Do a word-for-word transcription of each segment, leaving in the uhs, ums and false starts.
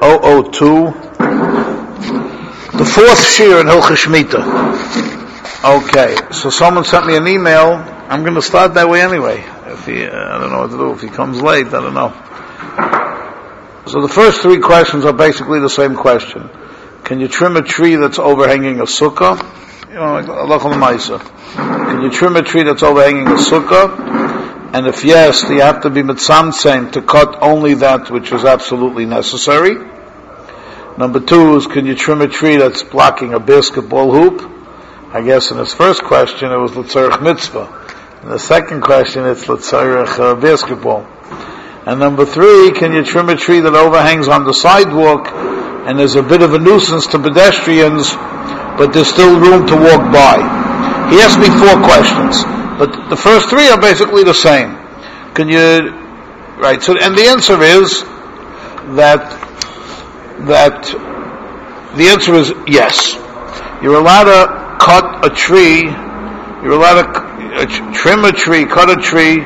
oh oh two, the fourth shir in Hilchos Shmita. Okay, so someone sent me an email. I'm going to start that way anyway. If he, uh, I don't know what to do. If he comes late, I don't know. So the first three questions are basically the same question. Can you trim a tree that's overhanging a sukkah? You know, like Allah Maisa. Can you trim a tree that's overhanging a sukkah? And if yes, do you have to be mitzamtzem to cut only that which is absolutely necessary? Number two is, can you trim a tree that's blocking a basketball hoop? I guess in his first question it was l'tzarech mitzvah. In the second question it's l'tzarech uh, basketball. And number three, can you trim a tree that overhangs on the sidewalk and there's a bit of a nuisance to pedestrians, but there's still room to walk by? He asked me four questions, but the first three are basically the same. Can you, right, so, and the answer is that, that, the answer is yes. You're allowed to cut a tree, you're allowed to uh, trim a tree, cut a tree,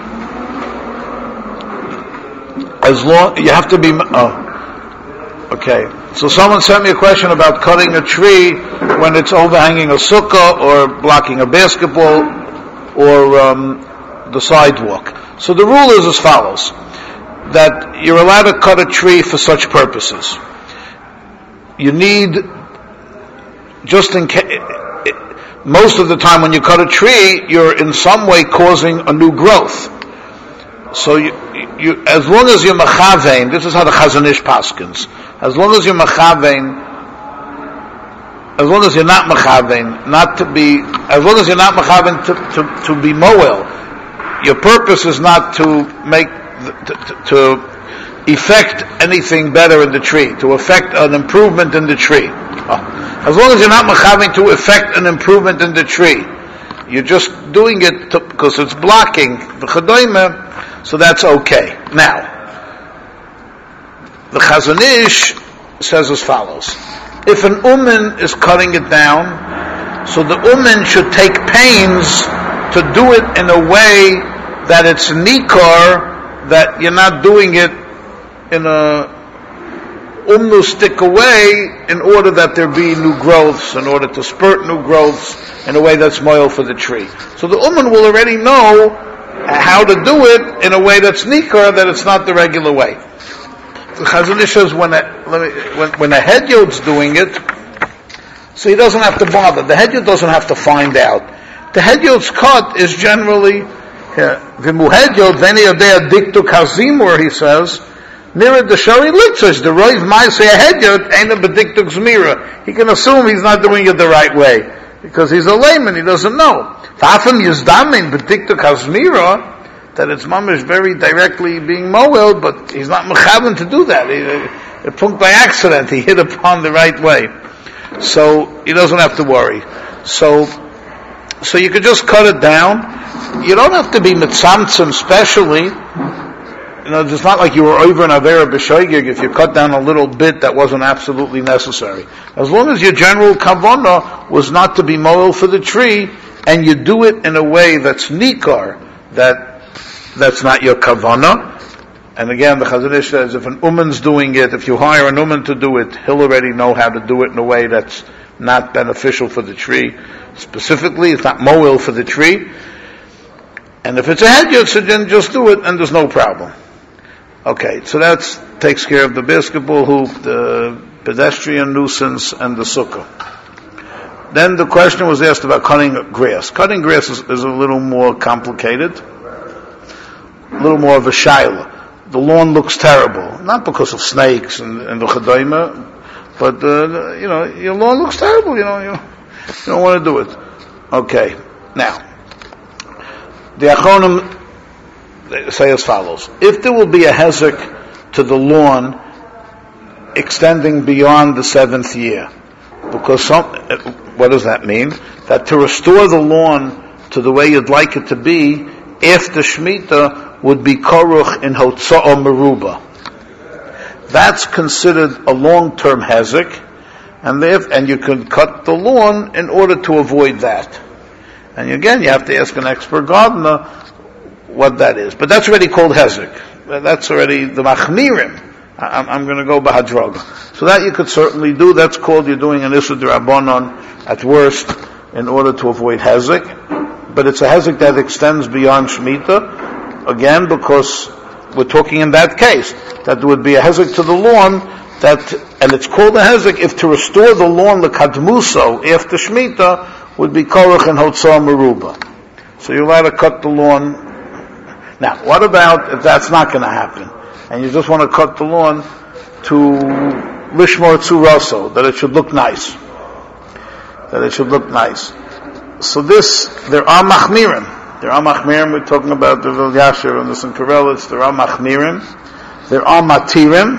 as long, you have to be, oh, okay. So someone sent me a question about cutting a tree when it's overhanging a sukkah or blocking a basketball or um, the sidewalk. So the rule is as follows, that you're allowed to cut a tree for such purposes. You need, just in case, most of the time when you cut a tree, you're in some way causing a new growth. So you, you, as long as you're mechavein, this is how the Chazon Ish paskins, as long as you're mechavein, as long as you're not mechavein, not to be, as long as you're not mechavein to, to, to be moel, your purpose is not to make, to, to, to effect anything better in the tree, to effect an improvement in the tree. Oh. As long as you're not mechavein to effect an improvement in the tree, you're just doing it to, because it's blocking the chadoime, so that's okay. Now, the Chazon Ish says as follows. If an uman is cutting it down, so the uman should take pains to do it in a way that it's nikar, that you're not doing it in a umnustik way in order that there be new growths, in order to spurt new growths in a way that's moil for the tree. So the uman will already know how to do it in a way that's nikar, that it's not the regular way. The Chazon Ish says when a, when, when a hedyot's doing it, so he doesn't have to bother. The hedyot doesn't have to find out. The hedyot's cut is generally v'mu hedyot v'eni yodea diktu kazimur, he says, near the shari litzos, the roiv might say a hedyot ain't a bediktu zmira. He can assume he's not doing it the right way because he's a layman, he doesn't know. Fafim yizdamin bediktu kazmira, that it's mamish very directly being moel, but he's not mechaven to do that. He, a punkt by accident, he hit upon the right way. So he doesn't have to worry. So, so you could just cut it down. You don't have to be mitzamtzim specially. You know, it's not like you were over an avera b'shoigig if you cut down a little bit that wasn't absolutely necessary. As long as your general kavanah was not to be moel for the tree, and you do it in a way that's nikar, that that's not your kavanah. And again, the Chazon Ish says, if an uman's doing it, if you hire an uman to do it, he'll already know how to do it in a way that's not beneficial for the tree. Specifically, it's not moel for the tree. And if it's a hedyot, so then just do it, and there's no problem. Okay, so that takes care of the basketball hoop, the pedestrian nuisance, and the sukkah. Then the question was asked about cutting grass. Cutting grass is, is a little more complicated, a little more of a shaila. The lawn looks terrible, not because of snakes and, and the chadaima, but uh, you know, your lawn looks terrible. You know, you, you don't want to do it. Okay, now the Achronim say as follows: if there will be a hezek to the lawn extending beyond the seventh year, because some, what does that mean? That to restore the lawn to the way you'd like it to be, after Shemitah, would be koruch in hotza'ah meruba. That's considered a long-term hezek, and if, and you can cut the lawn in order to avoid that. And again, you have to ask an expert gardener what that is. But that's already called hezek. That's already the machmirim. I'm, I'm going to go Bahadroga. So that you could certainly do. That's called you're doing an Issur D'Rabbanan at worst in order to avoid Hezek. But it's a Hezek that extends beyond Shemitah, again, because we're talking in that case, that there would be a Hezek to the lawn, that, and it's called a Hezek, if to restore the lawn, the Kadmuso, after Shemitah, would be Korach and Hotzah Meruba. So you're allowed to cut the lawn. Now, what about if that's not going to happen, and you just want to cut the lawn to Lishmor Tzuraso, that it should look nice? That it should look nice. So this, there are Machmirim. There are Machmirim, we're talking about the Vil Yasher and the Sankarelitz, there are Machmirim. There are Matirim.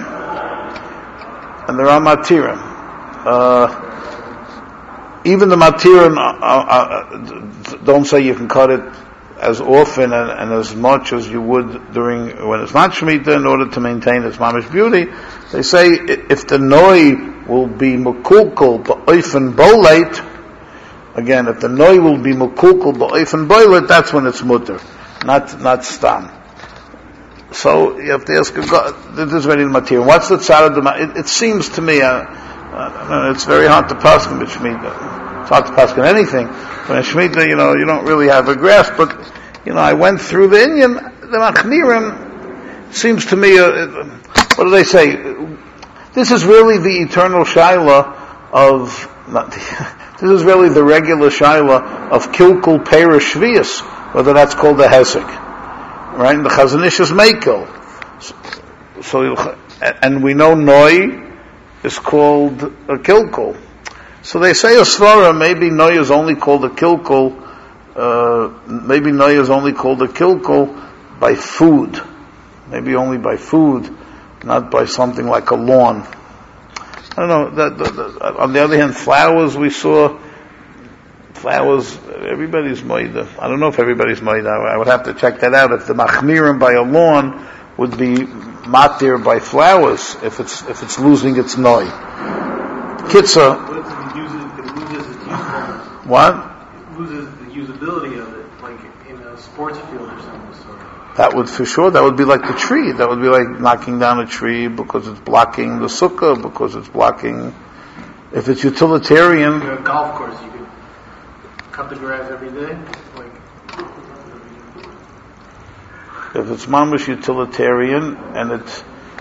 And there are Matirim. Uh, even the Matirim uh, uh, don't say you can cut it as often and, and as much as you would during, when it's not Shemitah, in order to maintain its mamish beauty. They say if the Noi will be Mekulkul ba'oifen boleit, again, if the Noi will be Mekulkul ba'oifen boleit, that's when it's mutter, not, not stam. So you have to ask God, this is very material. What's the tzad of the? It, it seems to me, uh, uh, it's very hard to paskin with Shemitah. It's hard to paskin anything. When a Shemitah, you know, you don't really have a grasp. But you know, I went through the Inyan, the Machmirim. Seems to me, uh, what do they say? This is really the eternal shaila of. Not the, this is really the regular shaila of Kilkul Peirish Shvius, whether that's called a Hezek. Right, the Chazon Ish is Mekel. So, and we know Noi is called a Kilkul. So they say a Svara, maybe Noi is only called a Kilkul, uh, maybe Noi is only called a Kilkul by food. Maybe only by food, not by something like a lawn. I don't know, that, that, that, on the other hand, flowers we saw, flowers, everybody's moida. I don't know if everybody's moida. I would have to check that out. If the machmirim by a lawn would be matir by flowers, if it's if it's losing its noi. Kitza. What if it loses, it loses its usefulness? What? It loses the usability of it, like in a sports field or something. Sort of. That would for sure. That would be like the tree. That would be like knocking down a tree because it's blocking the sukkah, because it's blocking. If it's utilitarian. A golf course, you could cut the grass every day? Like, if it's mamish utilitarian and it's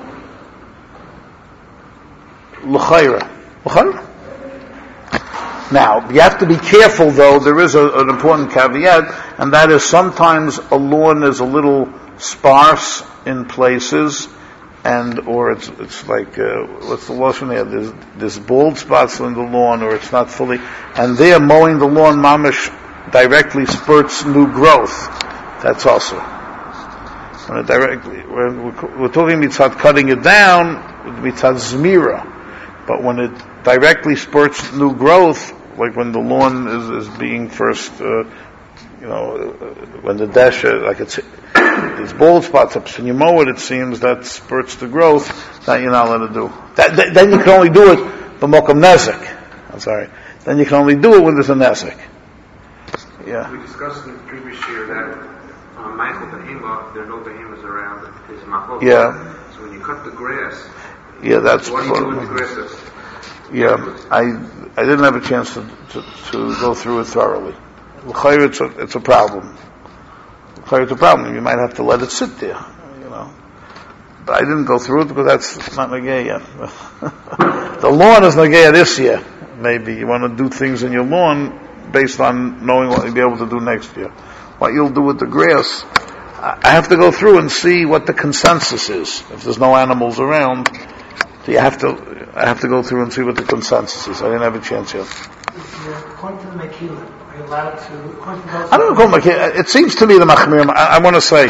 l'chayra. L'chayra? Now, you have to be careful though, there is a, an important caveat, and that is sometimes a lawn is a little sparse in places, and, or it's, it's like, uh, what's the lashon there? There's, there's bald spots in the lawn, or it's not fully, and there mowing the lawn mamish directly spurts new growth. That's also. When it directly, when we're, we're talking mitzvah cutting it down, mitzvah zmira. But when it directly spurts new growth, like when the lawn is, is being first, uh, you know, when the dash, like it's, these bald spots up, and you mow it, it seems that spurts the growth, that you're not allowed to do. That, that, then you can only do it b'mokum nezek. I'm sorry. Then you can only do it when there's a nezek. Yeah. We discussed in the previous year that on Michael Behema, there are no behemoths around. There's machlokas. Yeah. So when you cut the grass, yeah, that's what do you do with the grass? Yeah, I I didn't have a chance to to, to go through it thoroughly. L'chayr, it's a it's a problem. L'chayr, it's a problem. You might have to let it sit there, you know. But I didn't go through it because that's not Nagaya yet. The lawn is Nagaya this year. Maybe you want to do things in your lawn based on knowing what you'll be able to do next year. What you'll do with the grass, I have to go through and see what the consensus is. If there's no animals around, so you have to. I have to go through and see what the consensus is. I didn't have a chance yet. According to the Mekillah, are you allowed to? I don't know. Mekillah. It seems to me the Machmirim. I, I want to say,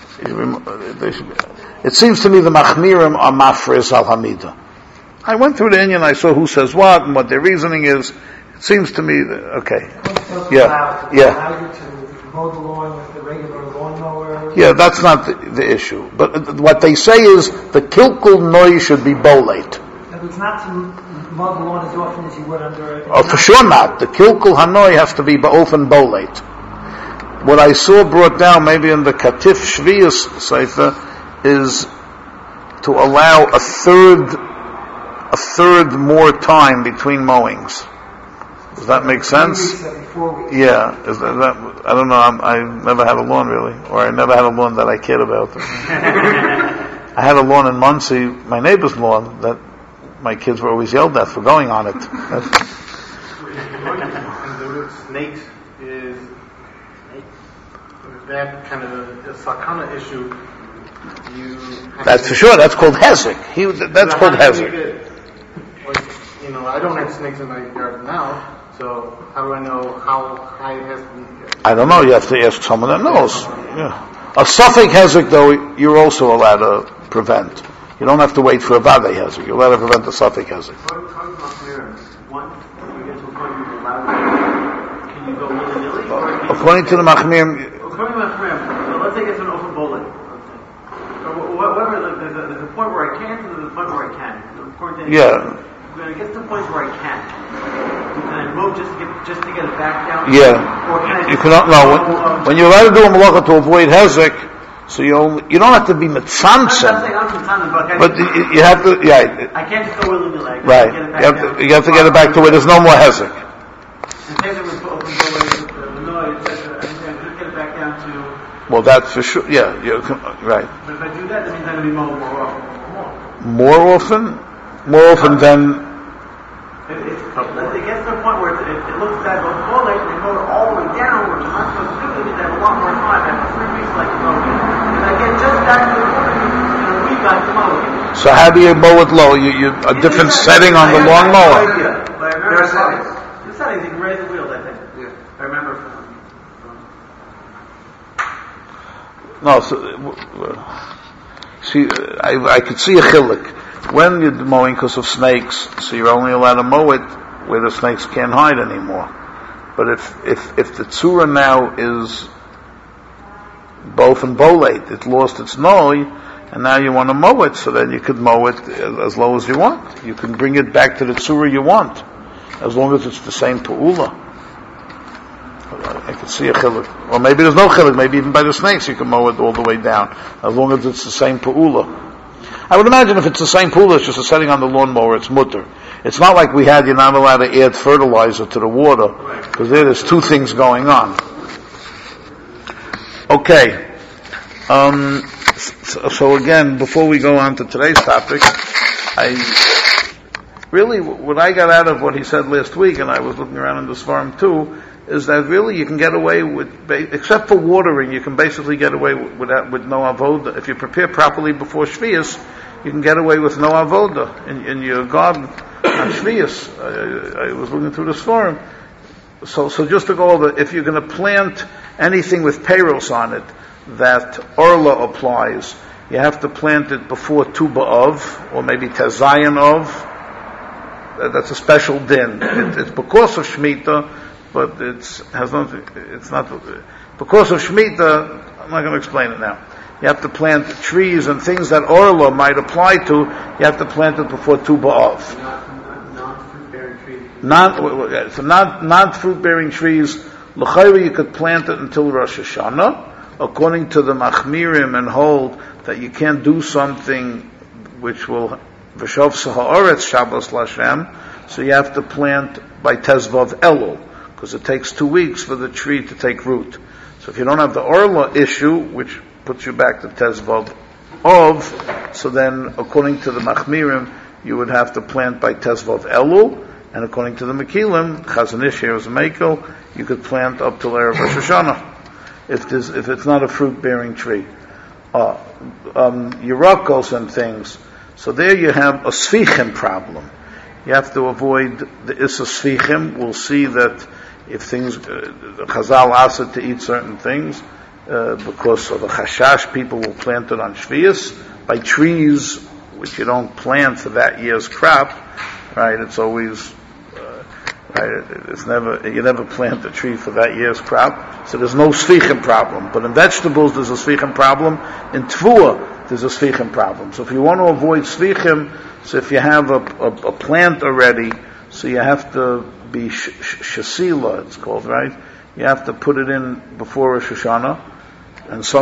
it seems to me the Machmirim are Mafriz al Hamida. I went through the Inyan. I saw who says what and what their reasoning is. It seems to me that, okay. Yeah, yeah. Allow you to mow the lawn with the regular lawnmower. Yeah, that's not the, the issue. But what they say is the kilkul noi should be bolate. It's not to mow the lawn as often as you would under. Oh, for sure not. The kilkul hanoi has to be ba'ofen bolate. What I saw brought down, maybe in the Katif Shvius Sefer, is to allow a third, a third more time between mowings. Does that make sense? Yeah. Is that, that, I don't know. I'm, I never had a lawn really, or I never had a lawn that I cared about. I had a lawn in Muncie, my neighbor's lawn, that my kids were always yelled at for going on it. Snakes is that kind of a, a sakana issue. You that's for sure. That's called hezek. He. That's called hezek. You know, I don't have snakes in my yard now, so how do I know how high it has to be? I don't know. You have to ask someone that knows. Yeah. A suffix hezek, though, you're also allowed to prevent. You don't have to wait for a vade hezek. You're allowed to prevent a suffix hezek. According to the Machmirim, according to the Machmirim, so let's say it's an open bullet. Whatever, there's a, there's a point where I can't, and there's a point where I can. According to yeah. When I get to the point where I can, can I move just to get just to get it back down? Yeah. Or can I you cannot. No. When, when you're allowed to do a malacha to avoid hezek, so you only, you don't have to be mitzamtzem. But you, you have to. Yeah. I can't just go willy nilly. Right. Get it back you have down. to. You have to get it back to where there's no more hezek. Well, that's for sure. Yeah, you're, right. But if I do that, that means I'm going to be mowed more often. More often? More often than... It, it, it gets to a point where it, it, it looks bad, but all they mow it all the way down, which I'm not supposed to do, that means I have a lot more time. I have three weeks like to mow it. And I get just back to the corner, in a week I have to mow it. So how do you mow it low? You, you a different setting on the lawn mower? Yeah, but I remember settings. The settings, you can raise the wheels, I think. Yeah. I remember from... No, so, see, I, I could see a chilik. When you're mowing because of snakes, so you're only allowed to mow it where the snakes can't hide anymore. But if, if, if the tzura now is both and bolate, it lost its noi, and now you want to mow it, so then you could mow it as low as you want. You can bring it back to the tzura you want, as long as it's the same pu'ula. I can see a chilik. Or maybe there's no chilik. Maybe even by the snakes you can mow it all the way down, as long as it's the same pu'ula. I would imagine if it's the same pu'ula, it's just a setting on the lawnmower, it's mutter. It's not like we had, you're not allowed to add fertilizer to the water, because there there's two things going on. Okay. Um, so, so again, before we go on to today's topic, I... Really, what I got out of what he said last week, and I was looking around in this farm too, is that really you can get away with, except for watering, you can basically get away with, with no avoda. If you prepare properly before Shvius, you can get away with no avoda in, in your garden on Shvius. I, I was looking through this farm. So, so just to go over, if you're going to plant anything with peiros on it, that orla applies, you have to plant it before Tu B'Av, or maybe Tezayin of. That's a special din. It, it's because of Shemitah, but it's has nothing. It's not because of Shemitah. I'm not going to explain it now. You have to plant trees and things that orla might apply to. You have to plant it before Tu B'Av. Non-fruit bearing trees. Non, so non non fruit bearing trees. L'chayra, you could plant it until Rosh Hashanah, according to the Machmirim, and hold that you can't do something which will v'shov ha'aretz Shabbos Lashem. So you have to plant by Tezvav Elul, because it takes two weeks for the tree to take root. So if you don't have the Orla issue, which puts you back to Tezvav Ov, so then according to the Machmirim, you would have to plant by Tezvav Elul, and according to the Mekilim, Chazon Ish here is a Mekel, you could plant up till Erev Rosh Hashanah, if there's, if it's not a fruit-bearing tree. Uh, um, Yerakos and things. So there you have a Svichim problem. You have to avoid the Issa Svichim. We'll see that if things, uh, Chazal asked it to eat certain things, uh, because of a Chashash, people will plant it on Shvius, by trees, which you don't plant for that year's crop, right? It's always, uh, right, it's never, you never plant a tree for that year's crop, so there's no Svichim problem. But in vegetables, there's a Svichim problem. In Tvua, there's a Svichim problem. So if you want to avoid Svichim, so if you have a, a, a plant already, so you have to be sh- sh- shasila, it's called, right? You have to put it in before Rosh Hashanah, and some,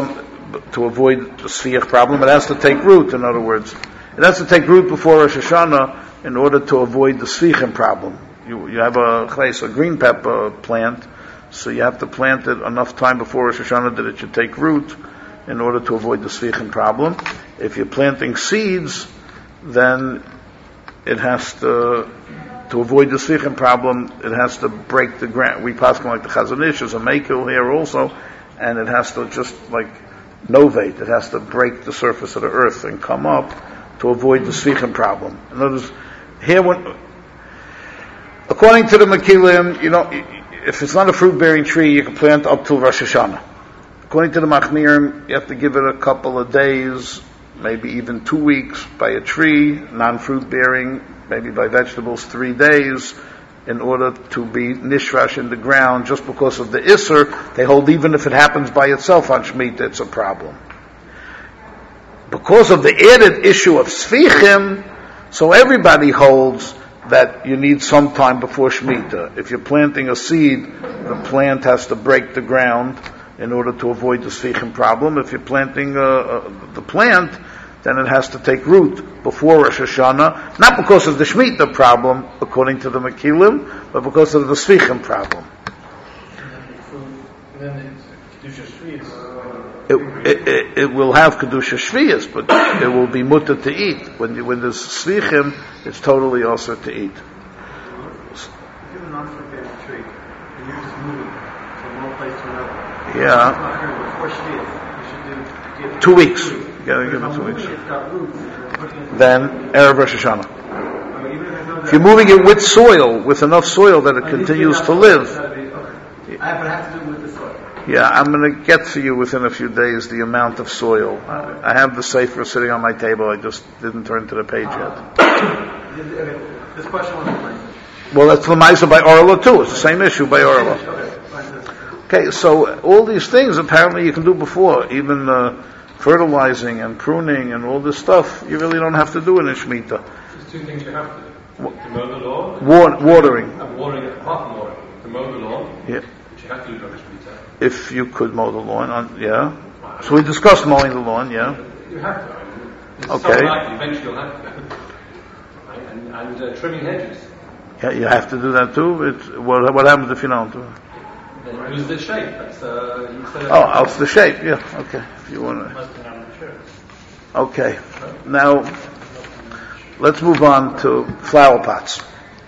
to avoid the Sfiach problem. It has to take root, in other words. It has to take root before Rosh Hashanah in order to avoid the Sfichim problem. You, you have a, a green pepper plant, so you have to plant it enough time before Rosh Hashanah that it should take root in order to avoid the Sfichim problem. If you're planting seeds, then it has to, to avoid the Sfichim problem, it has to break the ground. We pass like the Chazon Ish, there's a Mekil here also, and it has to just like novate, it has to break the surface of the earth and come up to avoid the Sfichim problem. In other words, here when, according to the Mekilim, you know, if it's not a fruit-bearing tree, you can plant up till Rosh Hashanah. According to the Machmirim, you have to give it a couple of days, maybe even two weeks by a tree, non-fruit bearing, maybe by vegetables, three days, in order to be nishrash in the ground. Just because of the Isser, they hold even if it happens by itself on Shemitah, it's a problem. Because of the added issue of Sfichim, so everybody holds that you need some time before Shemitah. If you're planting a seed, the plant has to break the ground in order to avoid the Sfichim problem. If you're planting uh, uh, the plant, then it has to take root before Rosh Hashanah, not because of the Shemitah problem, according to the Mekilim, but because of the Sfichim problem. It, it, it, it will have Kedusha Shviyas, but it will be mutter to eat. When, when there's Sfichim, it's totally also to eat. If you have a non-fruit bearing tree, and you're just moving from one place to another, yeah. Before Shviyas, you should do two weeks. You gotta give it two weeks. Then Erev Rosh Hashanah. If you're moving it with soil, with enough soil that it continues to live. I have to do with the soil. Yeah, I'm going to get for you within a few days the amount of soil. I, I have the Sefer sitting on my table. I just didn't turn to the page yet. This question was well, that's Lamaisa by Orla too. It's the same issue by Orla. Okay, so all these things apparently you can do before, even uh, fertilizing and pruning and all this stuff. You really don't have to do it in Shemitah. There's two things you have to do: to mow the lawn, Wa- watering, and watering it apart from watering. To mow the lawn, yeah. which you have to do during Shemitah. If you could mow the lawn, on, yeah. So we discussed mowing the lawn, yeah. You have to. I mean, it's Okay. so likely, eventually you'll have to. Right? And, and uh, trimming hedges. Yeah, you have to do that too. It's, what, what happens if you don't do it? Then lose the shape. That's, uh, you said Oh, else the shape, yeah. Okay, if you want to. Okay, now let's move on to flower pots.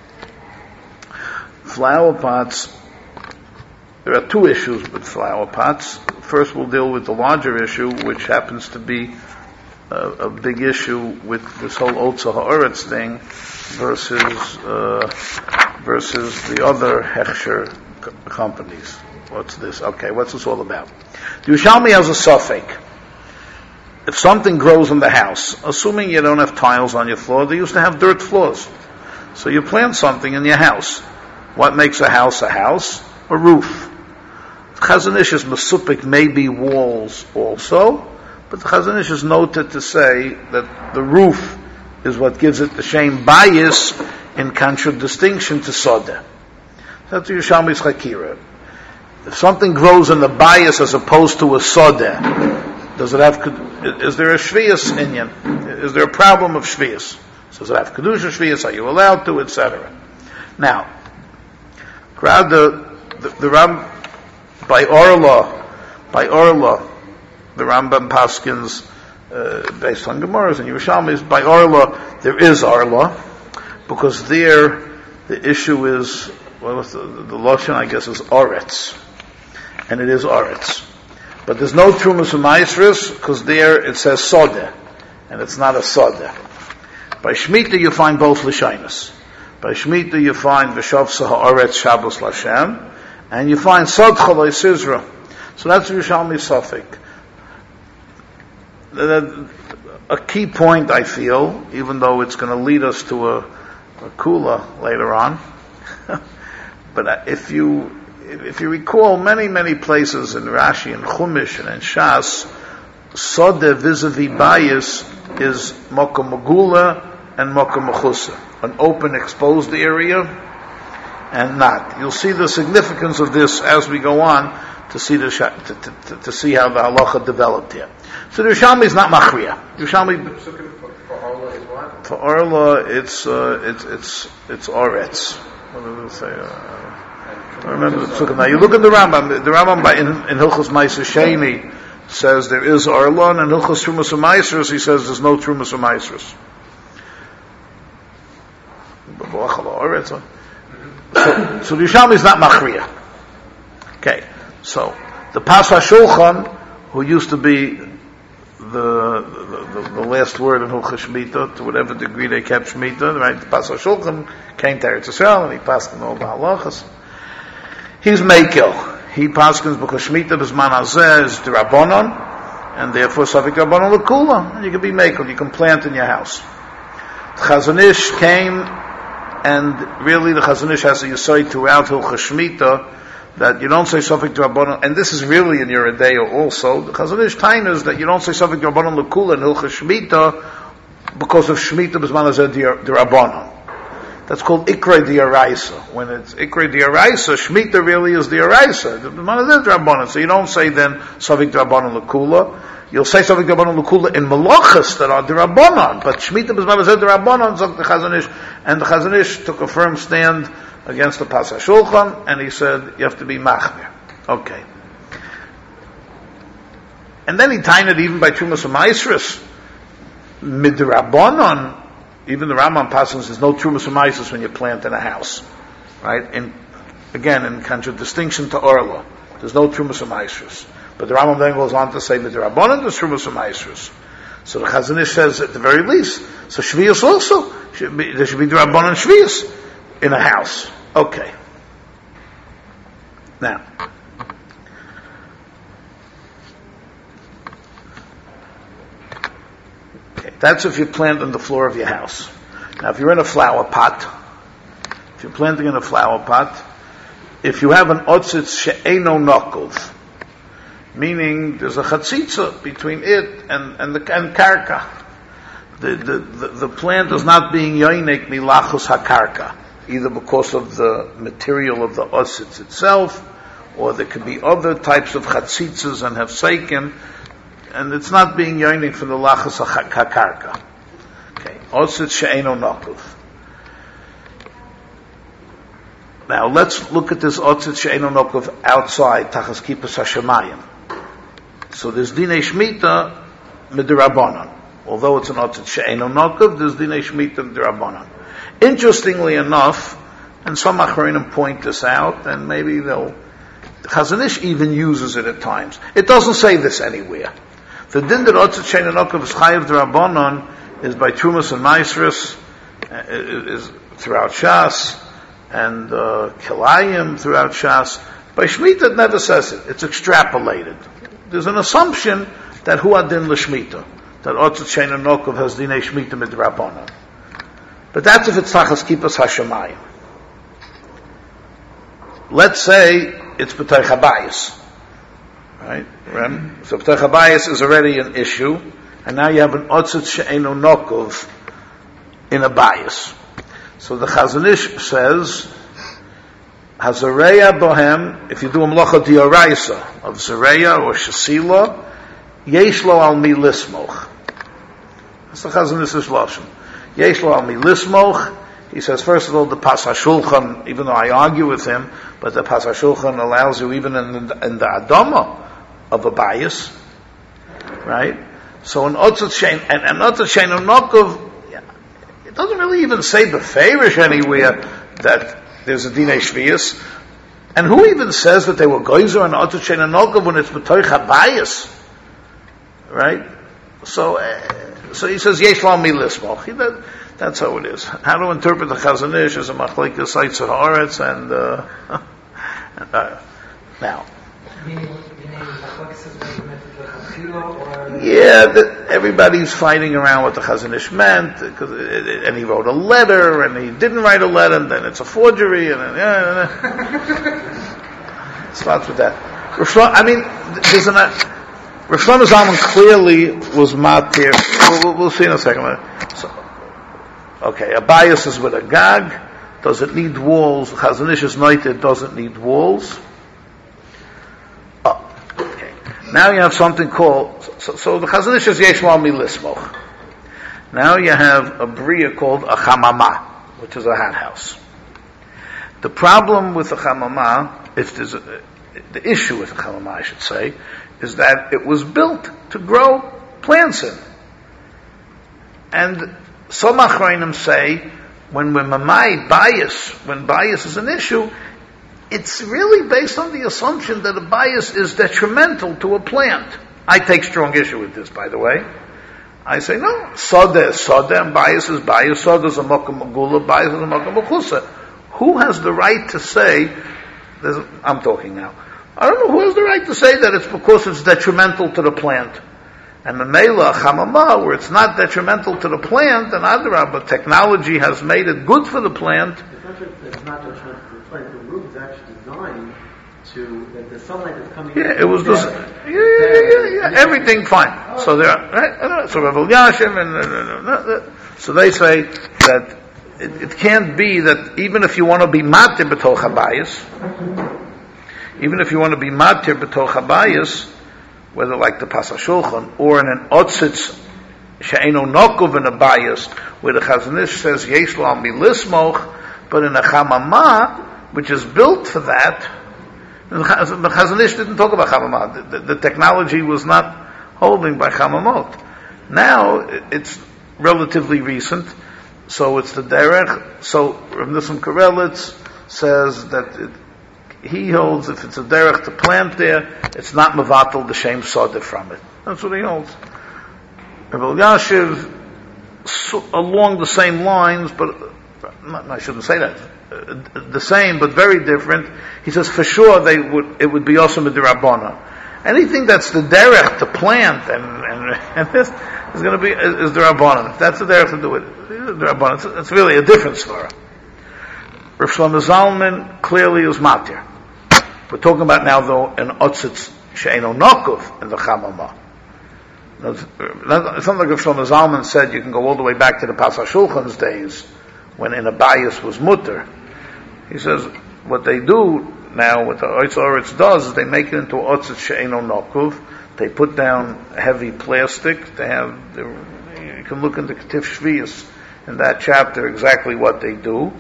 Flower pots. There are two issues with flower pots. First, we'll deal with the larger issue, which happens to be a, a big issue with this whole Otza Ha'aretz thing versus uh, versus the other Hechsher c- companies. What's this? Okay, what's this all about? The Yerushalmi has a suffix. If something grows in the house, assuming you don't have tiles on your floor, they used to have dirt floors. So you plant something in your house. What makes a house a house? A roof. Chazon Ish is Mesupik, maybe walls also, but the Chazon Ish is noted to say that the roof is what gives it the same bias in contradistinction to Sodeh. That's the Yerushalmi's Chakira. If something grows in the bias as opposed to a Sodeh, does it have, is there a Shviyas inyan? Is there a problem of Shviyas? Does it have Kedusha Shviyas? Are you allowed to, et cetera? Now, the, the, the Ram, by Orla, by Orla, the Rambam Paskins, uh, based on Gemaras and Yerushalmis, by Orla, there is Orla, because there, the issue is, well, the, the Lashon, I guess, is Oretz. And it is Oretz. But there's no Trumas U'Maisris, because there it says Sodeh, and it's not a Sodeh. By Shemitah you find both L'shainas. By Shemitah you find V'shavsa Ha'aretz Shabbos L'Shem, and you find Sod Chaloi Sizra. So that's Yerushalmi Safek. A key point, I feel, even though it's going to lead us to a, a kula later on, but if you if you recall, many many places in Rashi and Chumash and in Shas, Sodeh vis-a-vis bias is Mokum Megula and Mokum Mechusa, an open, exposed area, and not. You'll see the significance of this as we go on, to see the to, to, to, to see how the halacha developed here. So the Yerushalmi is not machriya. Yerushalmi For, for Orla is what? for Orla, it's uh, it's it's it's Oretz. What does it say? Uh, I remember the psukim. Now you look at the Rambam. The Rambam by, in, in Hilchos Ma'aser Sheni says there is Orla, and in Hilchos Trumas U'Maisros he says there's no Trumas U'Maisros. So, so the Yerushalmi is not machriya. Okay, so the Pas HaShulchan, who used to be the the, the, the last word in Hilchos Shmita, to whatever degree they kept Shmita, right? The Pas HaShulchan came to Eretz Yisrael and he passed in all the halachas. He's Mekel. He paskins because Shmita b'zman hazeh is the Rabbanon, and therefore Safik Rabbanon l'kula, and you can be Mekel, you can plant in your house. The Chazon Ish came, and really the Chazon Ish has a yesod throughout Hilchos Shmita, that you don't say Safik Rabbanon, and this is really in your Yeridea also, the Chazon Ish tainas that you don't say Safik Rabbanon l'kula in Hilchos Shmita because of Shmita b'zman hazeh the Rabbanon. That's called Ikrei D'Oraisa. When it's Ikrei D'Oraisa, Shemitah really is D'Oraisa. The man is D'Rabbanan. So you don't say then Savik D'Rabbanan L'Kula. You'll say Savik D'Rabbanan L'Kula in Malachas that are D'Rabbanan. But Shemitah B'zman is D'Rabbanan, so the Chazon Ish. And the Chazon Ish took a firm stand against the Pas HaShulchan, and he said, you have to be Machmir. Okay. And then he tied it even by Trumas U'Maisros. Midrabbanan, even the Rambam passes, there's no Trumas U'Maisros when you plant in a house. Right? In, again, in contradistinction to Orla. There's no Trumas U'Maisros. But the Rambam then goes on to say, Midrabbanan, there's Trumas U'Maisros. So the Chazon Ish says, at the very least, so Shvius also, should be, there should be Midrabbanan Shvius in a house. Okay. Now, okay, that's if you plant on the floor of your house. Now, if you're in a flower pot, if you're planting in a flower pot, if you have an otzitz she'eno nokov, meaning there's a chatzitza between it and, and the and karka, the, the, the, the plant is not being yoinek milachos hakarka, either because of the material of the otzitz itself, or there could be other types of chatzitzas and hefseikim, and it's not being yoinik from the lachos hakarka. Okay, otzitz she'eno nokov. Now let's look at this otzitz she'eno nokov outside tachas kippus hashemayim. So there's dinei shmita midrabanan. Although it's an otzitz she'eno nokov, there's dinei shmita midrabanan. Interestingly enough, and some achronim point this out, and maybe they'll, Chazon Ish even uses it at times. It doesn't say this anywhere. The din that otzitz she'eno nokov is chayiv d'Rabbanan is by Trumas and Maisros, is throughout Shas, and uh, Kilayim throughout Shas. By Shemitah it never says it. It's extrapolated. There's an assumption that hu adin l'Shmitah, that otzitz she'eno nokov has dinei Shemitah midrabanan. But that's if it's tachas kippus hashemayim. Let's say it's b'toich habayis, right? So b'toich habayis is already an issue, and now you have an otzitz she'eno nokov in a bias. So the Chazon Ish says, Hazareya bohem, if you do a melacha d'oraisa of Zareya or Shasila, yesh lo al mi lismoch. That's the Chazon Ish's lashon. Yesh lo al mi lismoch. He says, first of all, the Pas HaShulchan, even though I argue with him, but the Pas HaShulchan allows you even in the, in the Adama of a bias, right? So an otzitz shein, and an otzitz she'eno nokov, it doesn't really even say beferish anywhere that there's a dinei shvius. And who even says that they were goyzer and otzitz she'eno nokov when it's b'toich habayis? Right? So, uh, so he says, yesh lo mi lismoch. That, that's how it is. How to interpret the Chazon Ish as a machlekes sites of haaretz and, uh, uh, now. Yeah, that everybody's fighting around what the Chazon Ish meant, cause it, it, and he wrote a letter, and he didn't write a letter, and then it's a forgery, and then, yeah, it starts with that. I mean, there's an, Rav Shlomo Zalman clearly was matir. We'll, we'll, we'll see in a second. So, okay, a bias is with a gag. Does it need walls? Chazon Ish is noted, it doesn't need walls. A Now you have something called, so, so the Chazon Ish is Yesh Lo Mi Lismoch. Now you have a bria called a chamama, which is a hothouse. The problem with a chamama, if there's a, the issue with a chamama, I should say, is that it was built to grow plants in. And some achronim say, when we're mamai bias, when bias is an issue, it's really based on the assumption that a bias is detrimental to a plant. I take strong issue with this, by the way. I say, no, soda is soda, and bias is bias. Soda is a mokum magula, bias is a mokum machusa. Who has the right to say, I'm talking now, I don't know who has the right to say that it's because it's detrimental to the plant. And the Mela Chamama, where it's not detrimental to the plant, and Adrabah, technology has made it good for the plant. It's not, just, it's not detrimental to the plant. The roof is actually designed to, that the sunlight that's coming in. Yeah, it was this, yeah, yeah, yeah, yeah, everything fine. So there, right? So Rav Elyashiv and, so they say that it, it can't be that even if you want to be matir b'toch habayis, even if you want to be matir b'toch habayis, whether like the Pasach Shulchan or in an otzitz she'eno nokov in a bias, where the Chazon Ish says yesh lo mi lismoch, but in a chamama which is built for that, the Chazon Ish didn't talk about chamama. The, the, the technology was not holding by chamamot. Now it's relatively recent, so it's the derech. So Rav Nissim Karelitz says that it, he holds if it's a derech to plant there, it's not mevatel the shem soda from it. That's what he holds. Rav Elyashiv, so, along the same lines, but not, I shouldn't say that. Uh, the same, but very different. He says for sure they would. It would be also midirabana. Anything that's the derech to plant and and, and this is going to be is, is the rabbanon. If that's the derech to do it, it's the rabbanon. It's, it's really a different svara. Rav Shlomo Zalman clearly is matir. We're talking about now, though, an otzitz she'eno nokov in the chamama. It's not like if Shlomo Zalman said you can go all the way back to the Pasach Shulchan's days, when in a bias was mutter. He says, what they do now, what the Oitz Oretz does, is they make it into otzitz she'eno nokov. They put down heavy plastic. They have, you can look into Ketiv Shvius in that chapter exactly what they do.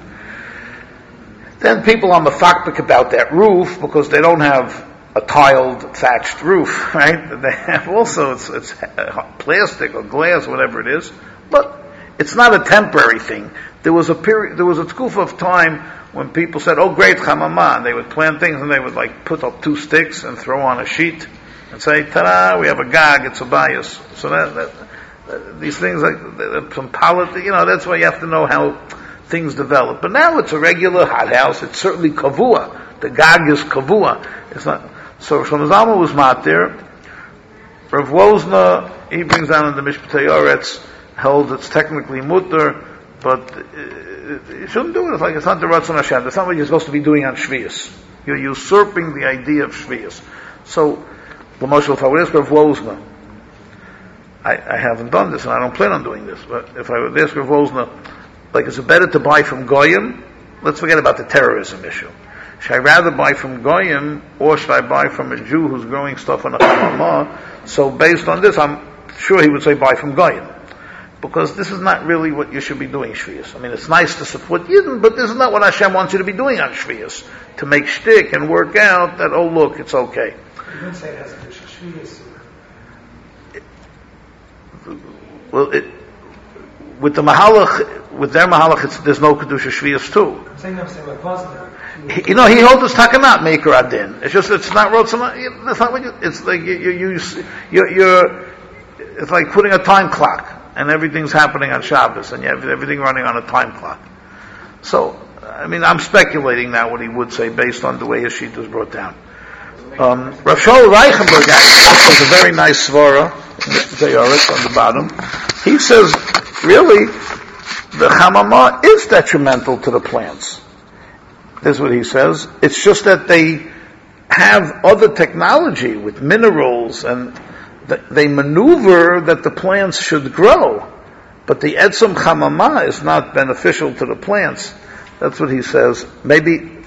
Then people are mefakbik about that roof because they don't have a tiled, thatched roof, right? They have also, it's, it's plastic or glass, whatever it is, but it's not a temporary thing. There was a period, there was a tkufa of time when people said, oh great, chamama, and they would plant things and they would like put up two sticks and throw on a sheet and say, ta-da, we have a gag, it's a bias. So that, that, that these things like, some politics, you know, that's why you have to know how things develop. But now it's a regular hothouse. It's certainly kavua. The gag is kavua. It's not. So Shlomo Zalman was matir. Rav Wozna, he brings down in the Mishpatei Oretz, held it's technically mutter, but you shouldn't do it. It's like it's not the Ratzon Hashem. That's not what you're supposed to be doing on Shvius. You're usurping the idea of Shvius. So, L'moshel, if I would ask Rav Wozna, I, I haven't done this and I don't plan on doing this, but if I would ask Rav Wozna, like, is it better to buy from Goyim? Let's forget about the terrorism issue. Should I rather buy from Goyim, or should I buy from a Jew who's growing stuff on a chamama? So based on this, I'm sure he would say buy from Goyim. Because this is not really what you should be doing, Shvius. I mean, it's nice to support Yidden, but this is not what Hashem wants you to be doing on Shvius. To make shtick and work out that, oh look, it's okay. You don't say it has to be Shvius. Well, it, with the Mahalach, with their Mahalach, it's, there's no Kedusha Shvius too. I'm saying, I'm saying, like, positive. You know, he holds us takanat maker adin. It's just, it's not rotzah. That's not what you, it's like you, you, you, you're, you're, it's like putting a time clock and everything's happening on Shabbos and you have everything running on a time clock. So, I mean, I'm speculating now what he would say based on the way his sheet was brought down. Um, Rav Shaul Reichenberg has a very nice svara, on the bottom. He says, really, the chamama is detrimental to the plants. That's what he says. It's just that they have other technology with minerals and th- they maneuver that the plants should grow. But the etzem chamama is not beneficial to the plants. That's what he says. Maybe,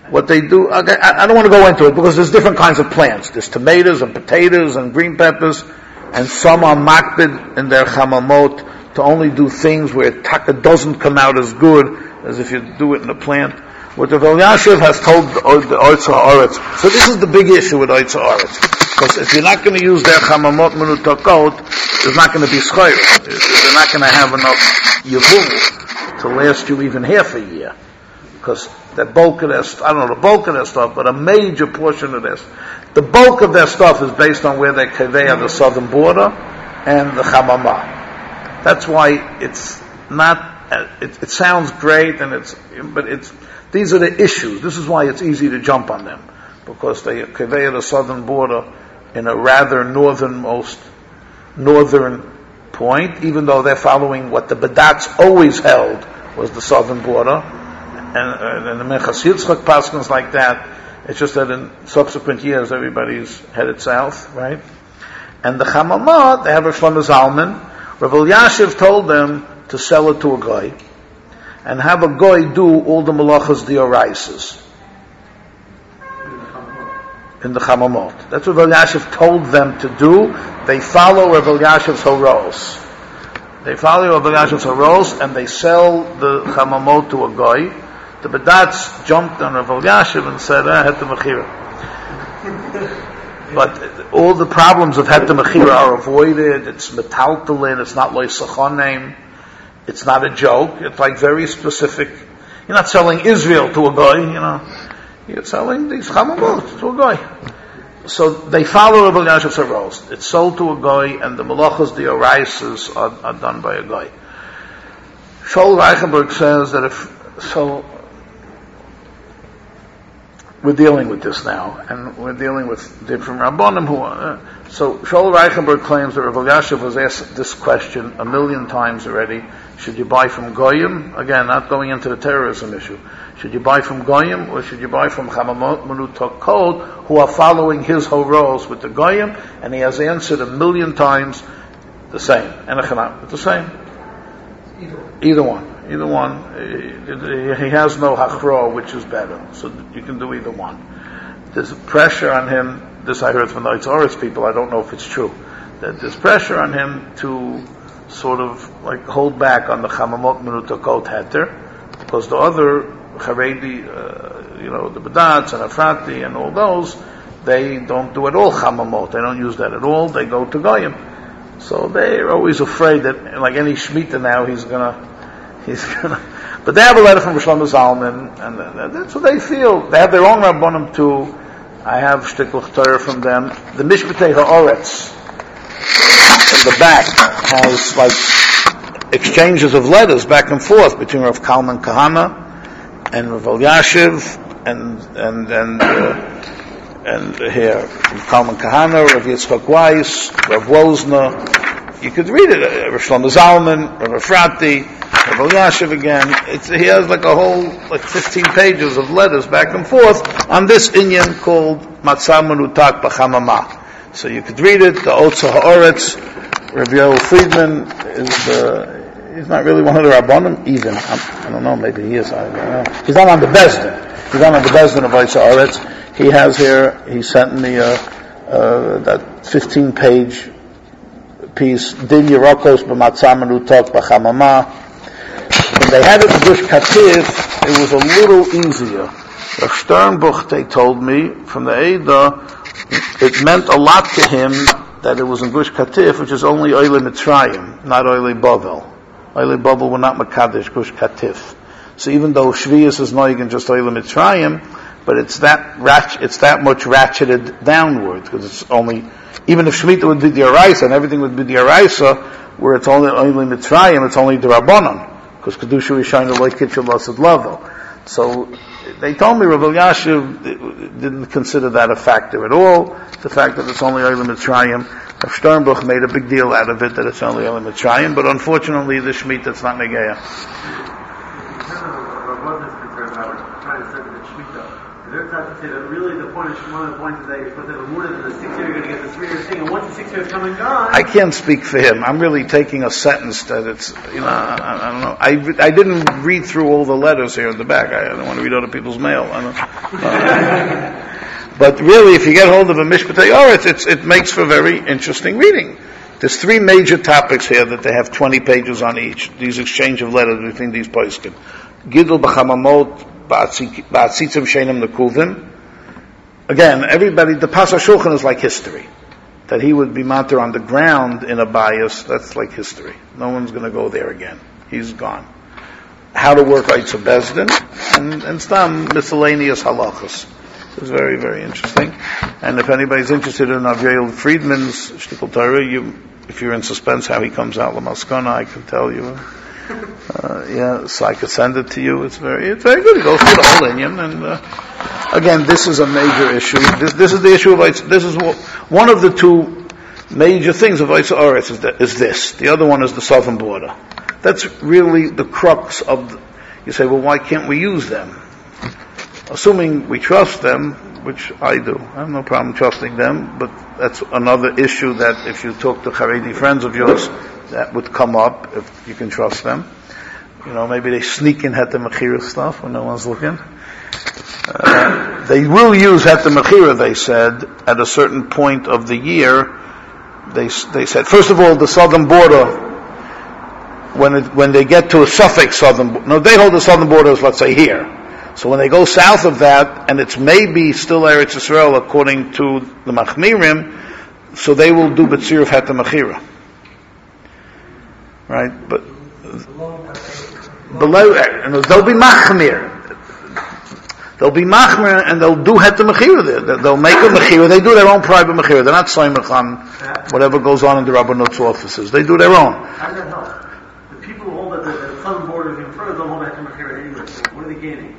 what they do, okay, I, I don't want to go into it because there's different kinds of plants. There's tomatoes and potatoes and green peppers, and some are makbid in their chamamot to only do things where taka doesn't come out as good as if you do it in a plant. What the Elyashiv has told the Oitza Haaretz. So this is the big issue with Oitza Haaretz. Because if you're not going to use their chamamot menutakot, there's not going to be schayra. They're not going to have enough yevum to last you even half a year. Because the bulk of their, I don't know the bulk of their stuff, but a major portion of this, the bulk of their stuff is based on where they kaveh on the southern border and the chamamah. That's why it's not, it, it sounds great and it's, but it's, these are the issues. This is why it's easy to jump on them. Because they kaveh the southern border in a rather northernmost, northern point, even though they're following what the Badats always held was the southern border. And, and the Menchas Yitzchak paskins like that. It's just that in subsequent years everybody's headed south, right? And the Chamamah, they have a Shlomo Zalman. Rav Elyashiv told them to sell it to a guy and have a guy do all the malachas dioraises in the Chamamot. That's what Rav Elyashiv told them to do. They follow Rav Elyashiv's horos. They follow Rav Elyashiv's horos and they sell the Chamamot to a guy. The Badats jumped on Rav Elyashiv and said, ah, Het Mechira. But all the problems of Het Mechira are avoided. It's metaltalin, it's not loisachonim. It's not a joke. It's like very specific. You're not selling Israel to a guy, you know. You're selling these chamamot to a guy. So they follow Rav Elyashiv's horos. It's sold to a guy, and the malachas, the oraises, are, are done by a guy. Shaul Reichenberg says that if, so, we're dealing with this now, and we're dealing with different Rabbanim who are, uh, so Shaul Reichenberg claims that Rav Elyashiv was asked this question a million times already. Should you buy from Goyim? Again, not going into the terrorism issue. Should you buy from Goyim, or should you buy from Chamamot Menutakot, who are following his horos with the Goyim? And he has answered a million times the same. Enochanam, it's the same. Either one. Either one. He has no hachro, which is better. So you can do either one. There's pressure on him, this I heard from the Eitzoris people, I don't know if it's true, that there's pressure on him to sort of like hold back on the Chamamot Menutakot heter, because the other Haredi, uh, you know, the Badats and Afrati and all those, they don't do at all Chamamot. They don't use that at all. They go to Goyim. So they're always afraid that, like any Shemitah now, he's gonna, he's gonna. But they have a letter from Shlomo Zalman, and that's what they feel. They have their own Rabbanim too. I have Shtiklach Torah from them. The Mishpatei Haaretz in the back has like exchanges of letters back and forth between Rav Kalman Kahana and Rav Elyashiv and and and uh, and here Rav Kalman Kahana, Rav Yitzchak Weiss, Rav Wozner. You could read it. Rav Shlomo Zalman, Rav Efrati, Rav Elyashiv again. It's, he has like a whole like fifteen pages of letters back and forth on this inyan called Matzah Menutak B'Chamamah. So you could read it. The Otzah Haaretz, Rabbi Yoel Friedman is uh, he's not really one of the Rabbanim even. I'm, I don't know, maybe he is. I don't know. He's not on the Bezdin. He's not on the Bezdin of Otzah Haaretz. He has here. He sent me uh, uh, that fifteen page piece. Din Yerakos B'Matzah Menutak B'Chamamah. When they had it in Gush Katif, it was a little easier. Rav Sternbuch, they told me from the Eidah, it meant a lot to him that it was in Gush Katif, which is only Oile Mitzrayim, not Oile Bavel. Oile Bavel were not Makadesh, Gush Katif. So even though Shvius is Noig and just Oile Mitzrayim, but it's that ratch, it's that much ratcheted downwards, because it's only, even if Shemitah would be the Araisa and everything would be the Araisa, where it's only Oile Mitzrayim, it's only the Rabbanon, because Kedusha Yishayna Loi Kitchel Lasad Lavo. So they told me Rav Elyashiv didn't consider that a factor at all. The fact that it's only Oile Mitzrayim. Rav Sternbuch made a big deal out of it that it's only Oile Mitzrayim, but unfortunately the Shemitah it's not Negeya. They're trying to say that really the point is, one of the points is that you're supposed to have a muda, and the six year you're going to get the three year thing, and once the six years come and gone. I can't speak for him. I'm really taking a sentence that it's, you know, I, I don't know. I, I didn't read through all the letters here in the back. I, I don't want to read other people's mail. I don't, uh, but really, if you get hold of a Mishpatei Oretz, it's, it makes for very interesting reading. There's three major topics here that they have twenty pages on each. These exchange of letters between these poskim. Gidul b'chamamot ba'atzitzim sheinem nekuvim. Again, everybody, the Pasach Shulchan is like history. That he would be matter on the ground in a bias, that's like history. No one's going to go there again. He's gone. How to work Eitz Bezdin, and, and some miscellaneous halachas. It's very, very interesting. And if anybody's interested in Aviel Friedman's Shtickle Torah, you, if you're in suspense how he comes out Lamaskana, I can tell you. Uh, yeah, so I could send it to you. It's very, it's very good. It goes through the whole Inyan, and uh, again, this is a major issue. This, this is the issue of Eitz. This is one of the two major things of Eitz Oretz is, is this. The other one is the southern border. That's really the crux of. The, you say, well, why can't we use them? Assuming we trust them, which I do. I have no problem trusting them, but that's another issue that if you talk to Haredi friends of yours, that would come up if you can trust them. You know, maybe they sneak in Heter Mechira stuff when no one's looking. Uh, they will use Heter Mechira, they said, at a certain point of the year. They they said, first of all, the southern border, when it, when they get to a suffix southern, no, they hold the southern border as, let's say, here. So when they go south of that, and it's maybe still Eretz Yisrael according to the Machmirim, so they will do B'tzir of Heter Mechira. Right? But below, and they'll be Machmir. They'll be Machmir and they'll do Heter Mechira there. They'll make a Mechira. They do their own private Mechira. They're not Soymech on whatever goes on in the Rabbanut's offices. They do their own. How does that help? The people who hold that the, the southern border is in front of them hold Heter Mechira anyway. So what are they gaining?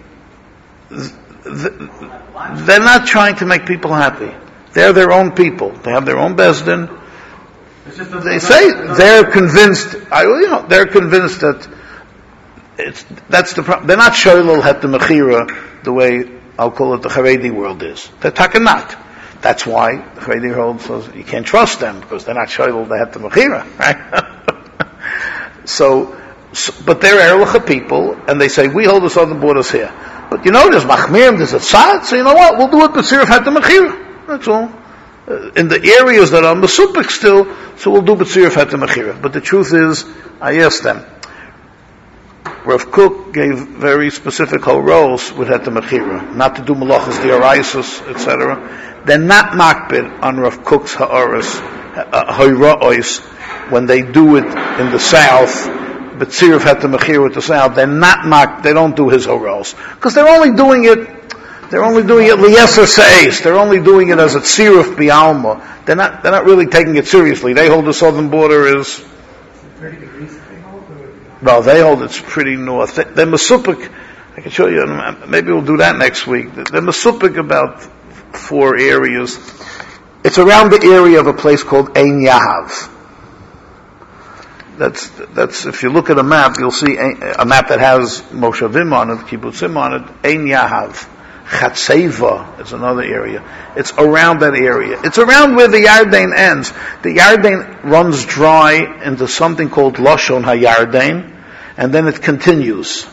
They're not trying to make people happy. They're their own people. They have their own Bezdin. They say they're convinced. I, you know, they're convinced that it's that's the problem. They're not shoylel Heter Mechira the way I'll call it the Haredi world is. They're takanat. That's why the Haredi world says you can't trust them because they're not shoylel the Heter Mechira, right? so, so, but they're Erlicha people, and they say we hold the southern borders here. But you know, there's Machmirim, there's a Tzad, so you know what? We'll do it B'tzir of Heter Mechira. That's all. Uh, in the areas that are Mesupik still, so we'll do B'tzir of Heter Mechira. But the truth is, I asked them, Rav Kook gave very specific roles with Heter Mechira, not to do Malachas D'Oraisos, et cetera. They're not makbid on Rav Kook's Ha'aris, Ha'ira'os, when they do it in the south, B'tzir of Heter Mechira with the south, they're not mak, they don't do his Ha'aros. Because they're only doing it They're only doing it liyeser seis. They're only doing it as a tziruf bialma. They're not. They're not really taking it seriously. They hold the southern border is. Thirty degrees. They hold. No, they hold it's pretty north. They, they're mesupik. I can show you. Maybe we'll do that next week. They're mesupik about four areas. It's around the area of a place called Ein Yahav. That's that's. If you look at a map, you'll see a, a map that has Moshavim on it, Kibbutzim on it. Ein Yahav. Chatzeva is another area. It's around that area. It's around where the Yarden ends. The Yarden runs dry into something called Lashon HaYarden, and then it continues.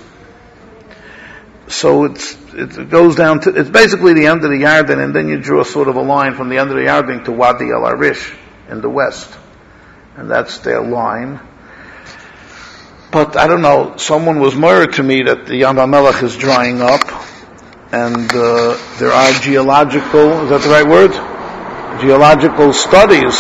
So it's it goes down to, it's basically the end of the Yarden, and then you draw sort of a line from the end of the Yarden to Wadi El Arish in the west. And that's their line. But I don't know, someone was moira to me that the Yam HaMelech is drying up. And uh, there are geological, is that the right word? Geological studies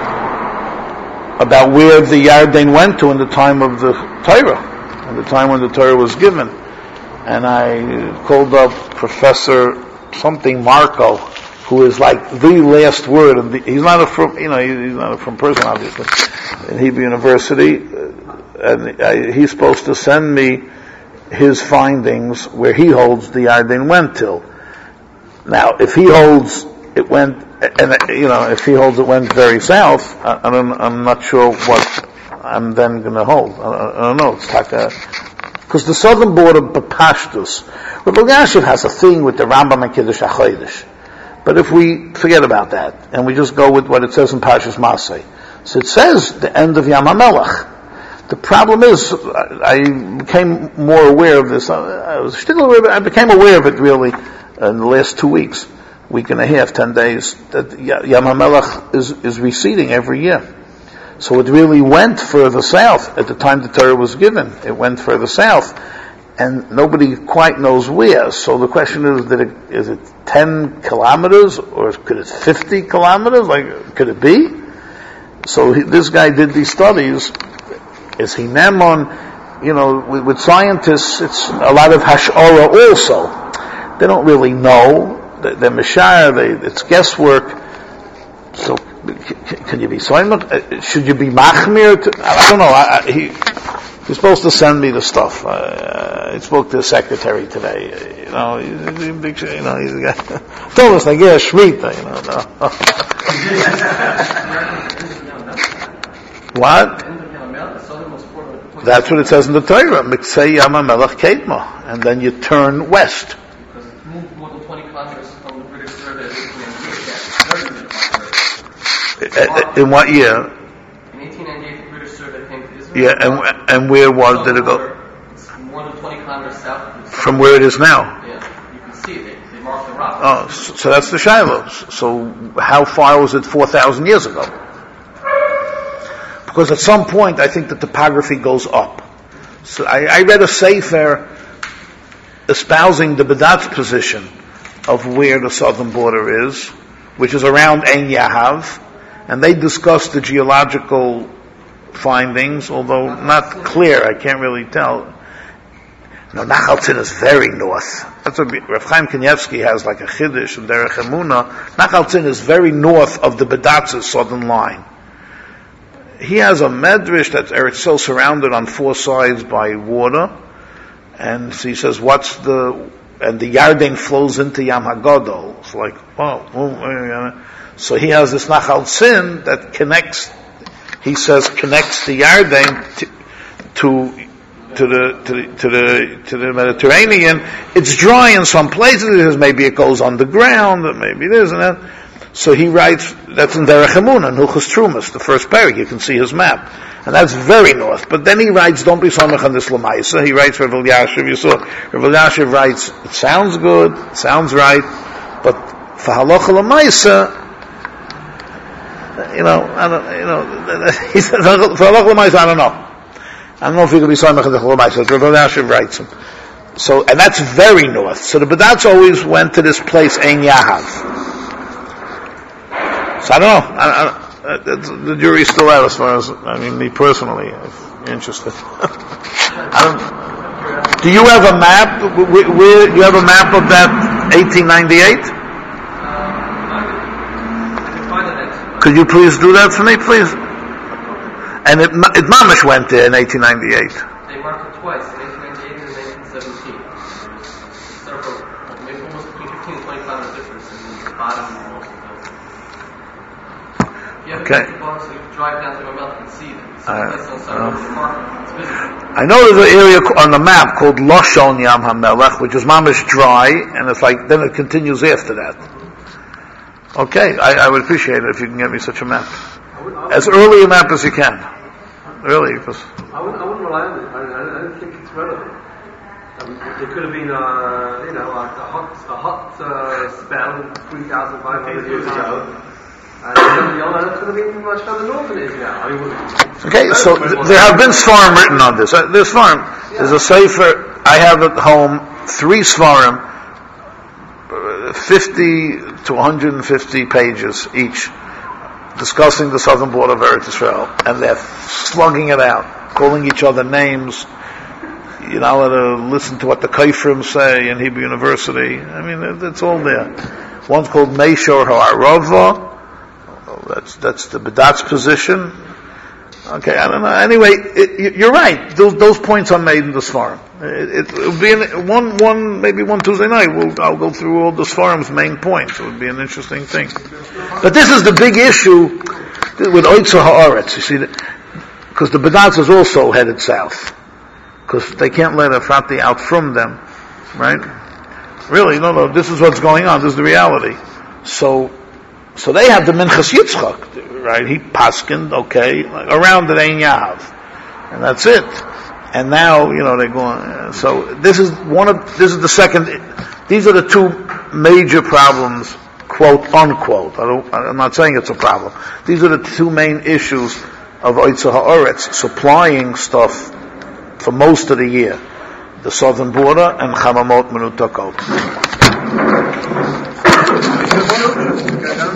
about where the Yarden went to in the time of the Torah, in the time when the Torah was given. And I called up Professor something Marco, who is like the last word. Of the, he's not a from, you know, he's not a from person, obviously, in Hebrew University, and I, he's supposed to send me his findings where he holds the Yarden went till. Now, if he holds it went, and you know, if he holds it went very south, I, I don't, I'm not sure what I'm then going to hold. I, I don't know. It's like a, because the southern border, Bapashtus, Rabbi Elyashiv has a thing with the Rambam and Kiddush HaChodesh. But if we forget about that, and we just go with what it says in Parshas Masay, so it says the end of Yam HaMelech. The problem is, I became more aware of this, I was I became aware of it really in the last two weeks, week and a half, ten days, that Yam HaMelech is, is receding every year. So it really went further south at the time the Torah was given. It went further south. And nobody quite knows where. So the question is, did it, is it ten kilometers, or could it fifty kilometers? Like, could it be? So he, this guy did these studies. Is he Nemon? You know, with, with scientists, it's a lot of hash'ara also. They don't really know. They're, they're mishar, they, it's guesswork. So, can you be Simon? Should you be machmir? To, I don't know. I, I, he, he's supposed to send me the stuff. Uh, I spoke to the secretary today. You know, he's a big, you know, he's a guy. Told us like, yeah, shmita. You know, no. What? That's what it says in the Torah. Miksei Yam HaMelech Kedma, and then you turn west. Because it's moved more than twenty kilometers from the British survey. In what year? In eighteen ninety-eight, the British survey came to Israel. Yeah, and and where was did it go? It's more than twenty kilometers south. From where it is now. Yeah, you can see it. They, they marked the rock. Oh, so, so that's the Shilohs. So how far was it four thousand years ago? Because at some point, I think the topography goes up. So I, I read a sefer espousing the Badat's position of where the southern border is, which is around Ein Yahav, and they discussed the geological findings, although not clear, I can't really tell. No, Nachal Tzin is very north. That's what Rav Chaim Kanievsky has, like a Chiddush and Derech Emunah. Nachal Tzin is very north of the Badat's southern line. He has a medrash that's Eretz Yisrael surrounded on four sides by water, and he says, "What's the?" And the Yarden flows into Yam HaGadol. It's like, oh, oh, so he has this Nachal Tzin that connects. He says connects the Yarden to to, to the to the to the to the Mediterranean. It's dry in some places. Maybe it goes underground. Maybe it is, and that. So he writes, that's in Derech Emunah, in Hilchos Trumas, the first parak, you can see his map. And that's very north. But then he writes, don't be samech on this Lamaisa. He writes Rav Elyashiv, you saw, Rav Elyashiv writes, it sounds good, it sounds right, but for Halacha Lamaisa, you know, I don't, you know, he said, for Halacha Lamaisa, I don't know. I don't know if you can be samech on the Lamaisa. Rav Elyashiv writes him. So, and that's very north. So the Badats always went to this place, Ein Yahav. So I don't know. I, I, I, the jury's still out as far as, I mean, me personally, if you're interested. I don't, do you have a map? Where, where, you have a map of that eighteen ninety-eight? Um, I can find it. Could you please do that for me, please? And it, it Mamish went there in eighteen ninety-eight. They marked it twice, in eighteen ninety-eight and in eighteen seventeen. Several, maybe almost between fifteen and twenty kilometers difference in the bottom of most of those. Okay. So you can drive down to Ramelech and see them. Uh, uh, I know there's an area on the map called Loshon Yam HaMelech, which is mamish dry, and it's like, then it continues after that. Okay, I, I would appreciate it if you can get me such a map. As early a map as you can. Early, because... I wouldn't, I wouldn't rely on it. I, I don't think it's relevant. Um, it could have been, uh, you know, like a hot, a hot uh, spell three thousand five hundred years ago. And the other could have been much further north than it is now. I mean, okay, so th- there have been svarim written on this. Uh, there's svarim. Yeah. There's a sefer I have at home, three svarim, uh, fifty to one hundred fifty pages each, discussing the southern border of Eretz Yisrael, and they're slugging it out, calling each other names. You're not allowed to listen to what the Kaifrim say in Hebrew University. I mean, it's all there. One's called Meishor Ha'arava. That's that's the Badat's position. Okay, I don't know. Anyway, it, you're right. Those those points are made in the Sfarim. It, it will be an, one one maybe one Tuesday night. We'll, I'll go through all the Sfarim's main points. It would be an interesting thing. But this is the big issue with Oitza Haaretz. You see, because the Badat's is also headed south, because they can't let Efrati out from them, right? Really, no, no, this is what's going on, this is the reality. So, so they have the Minchas Yitzchak, right? He paskined, okay, like around the Ein Yahav. And that's it. And now, you know, they're going, so this is one of, this is the second, these are the two major problems, quote, unquote. I don't, I'm not saying it's a problem. These are the two main issues of Oitza Ha'aretz, supplying stuff for most of the year. The southern border and Chamamot Menutakot.